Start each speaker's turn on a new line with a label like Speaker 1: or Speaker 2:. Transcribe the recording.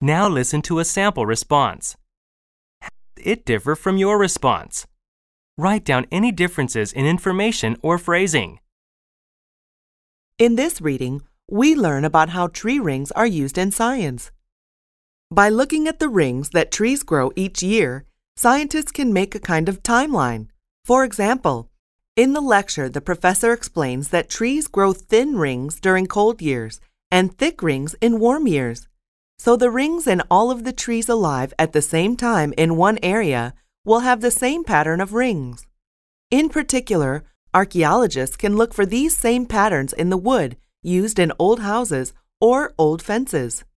Speaker 1: Now listen to a sample response. How does it differ from your response? Write down any differences in information or phrasing.
Speaker 2: In this reading, we learn about how tree rings are used in science. By looking at the rings that trees grow each year, scientists can make a kind of timeline. For example, in the lecture, the professor explains that trees grow thin rings during cold years and thick rings in warm years. So the rings in all of the trees alive at the same time in one area will have the same pattern of rings. In particular, archaeologists can look for these same patterns in the wood used in old houses or old fences.